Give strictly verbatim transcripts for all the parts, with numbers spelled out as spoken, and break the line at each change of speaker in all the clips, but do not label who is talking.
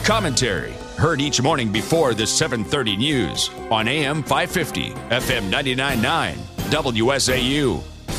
Commentary, heard each morning before the seven thirty news on A M five fifty, F M ninety-nine point nine, W S A U.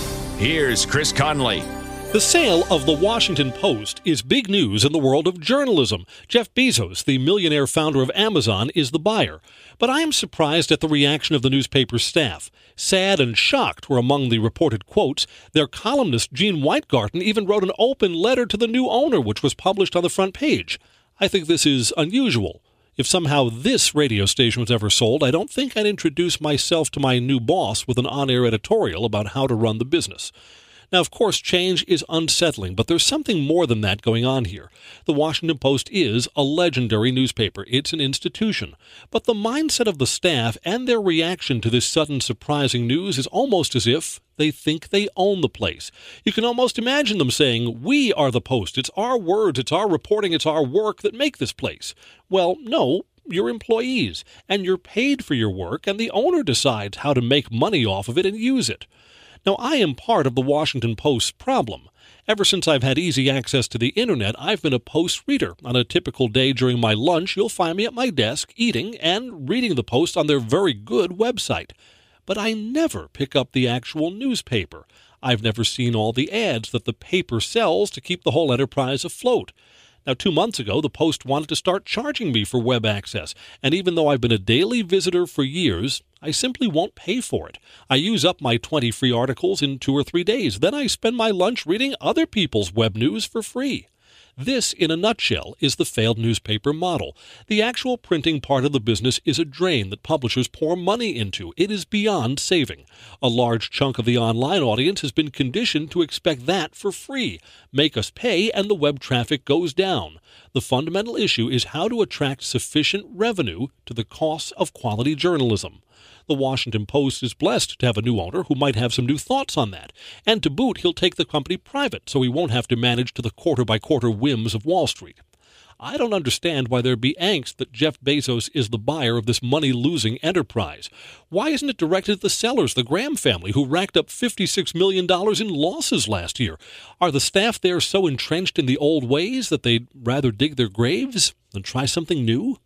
Here's Chris Conley.
The sale of the Washington Post is big news in the world of journalism. Jeff Bezos, the millionaire founder of Amazon, is the buyer. But I am surprised at the reaction of the newspaper's staff. Sad and shocked were among the reported quotes. Their columnist, Gene Weingarten, even wrote an open letter to the new owner, which was published on the front page. I think this is unusual. If somehow this radio station was ever sold, I don't think I'd introduce myself to my new boss with an on-air editorial about how to run the business. Now, of course, change is unsettling, but there's something more than that going on here. The Washington Post is a legendary newspaper. It's an institution. But the mindset of the staff and their reaction to this sudden surprising news is almost as if they think they own the place. You can almost imagine them saying, "We are the Post. It's our words, it's our reporting, it's our work that make this place." Well, no. You're employees, and you're paid for your work, and the owner decides how to make money off of it and use it. Now, I am part of the Washington Post's problem. Ever since I've had easy access to the Internet, I've been a Post reader. On a typical day during my lunch, you'll find me at my desk eating and reading the Post on their very good website. But I never pick up the actual newspaper. I've never seen all the ads that the paper sells to keep the whole enterprise afloat. Now, two months ago, the Post wanted to start charging me for web access, and even though I've been a daily visitor for years, I simply won't pay for it. I use up my twenty free articles in two or three days. Then I spend my lunch reading other people's web news for free. This, in a nutshell, is the failed newspaper model. The actual printing part of the business is a drain that publishers pour money into. It is beyond saving. A large chunk of the online audience has been conditioned to expect that for free. Make us pay and the web traffic goes down. The fundamental issue is how to attract sufficient revenue to the costs of quality journalism. The Washington Post is blessed to have a new owner who might have some new thoughts on that. And to boot, he'll take the company private, so he won't have to manage to the quarter-by-quarter whims of Wall Street. I don't understand why there'd be angst that Jeff Bezos is the buyer of this money-losing enterprise. Why isn't it directed at the sellers, the Graham family, who racked up fifty-six million dollars in losses last year? Are the staff there so entrenched in the old ways that they'd rather dig their graves than try something new?